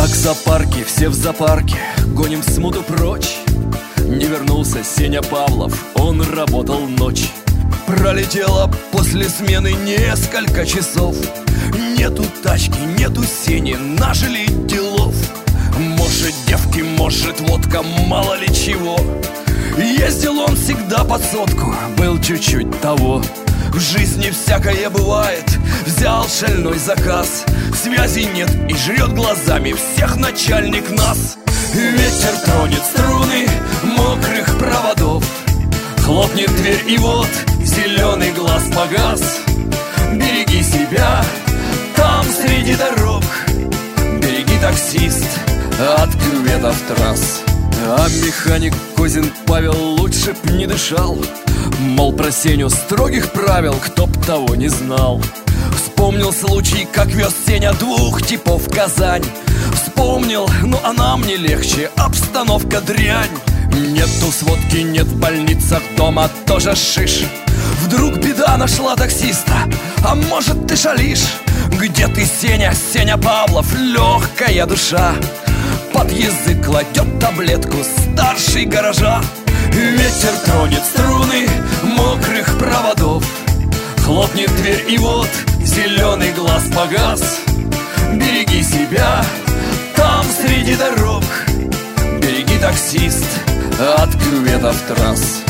Как в зоопарке, все в зоопарке, гоним смуту прочь. Не вернулся Сеня Павлов, он работал ночь. Пролетело после смены несколько часов. Нету тачки, нету Сени, нажили делов. Может девки, может водка, мало ли чего. Ездил он всегда под сотку, был чуть-чуть того. В жизни всякое бывает, взял шальной заказ. Связи нет и жрет глазами всех начальник нас. Ветер тронет струны мокрых проводов. Хлопнет дверь и вот зеленый глаз погас. Береги себя там среди дорог. Береги, таксист, от кюветов трасс. А механик Козин Павел лучше б не дышал. Мол, про Сеню строгих правил кто б того не знал. Вспомнил случай, как вез Сеня двух типов в Казань. Вспомнил, ну а нам не легче, обстановка дрянь. Нету сводки, нет в больницах, дома тоже шиш. Вдруг беда нашла таксиста, а может ты шалишь? Где ты, Сеня, Сеня Павлов, легкая душа? Под язык кладет таблетку старший гаража. Ветер тронет струны мокрых проводов. Хлопнет дверь и вот зеленый глаз погас. Береги себя там среди дорог. Береги, таксист, от кюветов трасс.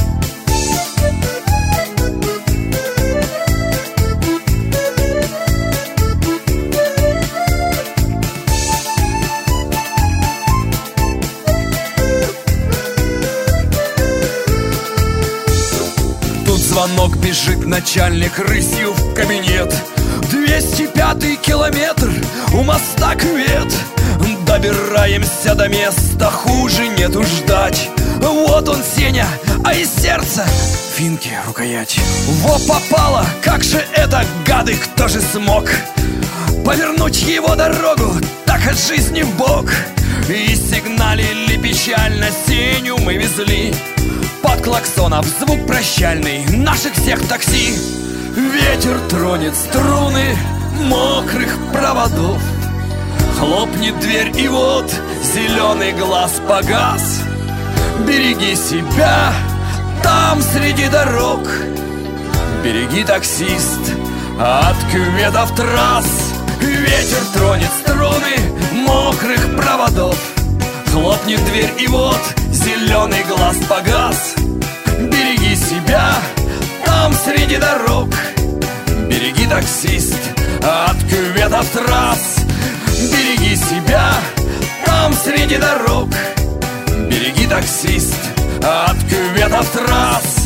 Звонок, бежит начальник рысью в кабинет. 205-й километр, у моста кювет. Добираемся до места, хуже нету ждать. Вот он, Сеня, а из сердца финки рукоять. Во попало, как же это, гады, кто же смог повернуть его дорогу так от жизни в бок? И сигналили печально, Сеню мы везли. Под клаксонов звук прощальный наших всех такси. Ветер тронет струны мокрых проводов. Хлопнет дверь и вот зеленый глаз погас. Береги себя там среди дорог. Береги, таксист, от кюветов трасс. Ветер тронет струны мокрых проводов. Хлопнет дверь и вот зеленый глаз погас. Береги себя там среди дорог. Береги, таксист, от кюветов трасс. Береги себя там среди дорог. Береги, таксист, от кюветов трасс.